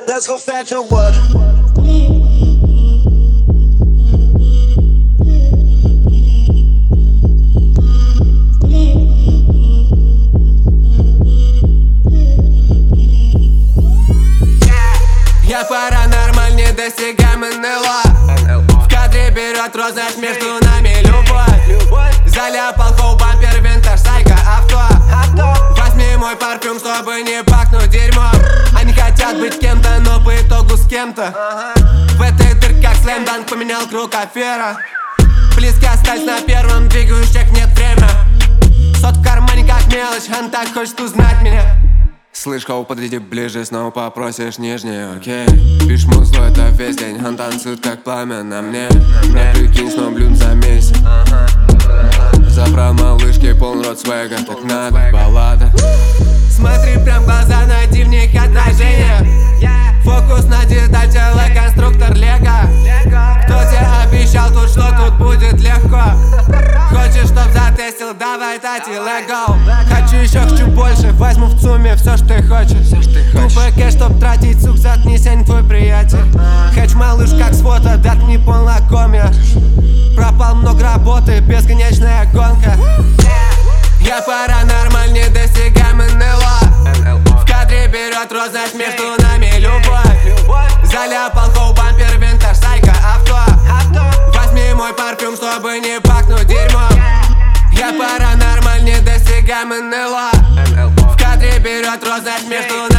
Let's go fetch a wood. Я паранормаль, недосягаемый НЛО. В кадре берет розность, между нами любовь. Заляпал хоу-бампер, винтаж, сайка, авто. Возьми мой парфюм, чтобы не пахнуть дерьмом. Они хотят быть кем-то, но по итогу с кем-то. В этой дырке как слэм-данк поменял круг афера. Близко остались на первом, двигающих нет время. Сот в кармане как мелочь, он так хочет узнать меня. Слышь, кого подойди ближе, снова попросишь нижнее, окей. Пишь музло, это весь день, он танцует как пламя на мне. Прикинь, снова блюн за месяц. Забрал малышки, полный рот свега, так надо, баллада. Смотри прям в глаза, найди в них отражение. Фокус на деталь, тела, конструктор лего. Кто тебе обещал тут, что тут будет легко? Хочешь, чтоб затестил, давай тати, let go. Хочу еще, хочу больше, возьму в сумме все, что ты хочешь. Тупо кэш, чтоб тратить, сук, заткнись, я не твой приятель. Хэч, малыш, как с фото, дат не полнокомья. Пропал много работы, бесконечная гонка. Я паранормаль, недосягаемый НЛО. В кадре берет розность, между нами любовь. Заляпал хоу-бампер, винтаж, сайка, авто. Возьми мой парфюм, чтобы не пахнуть дерьмом. Я паранормаль, недосягаемый НЛО. В кадре берет розность, между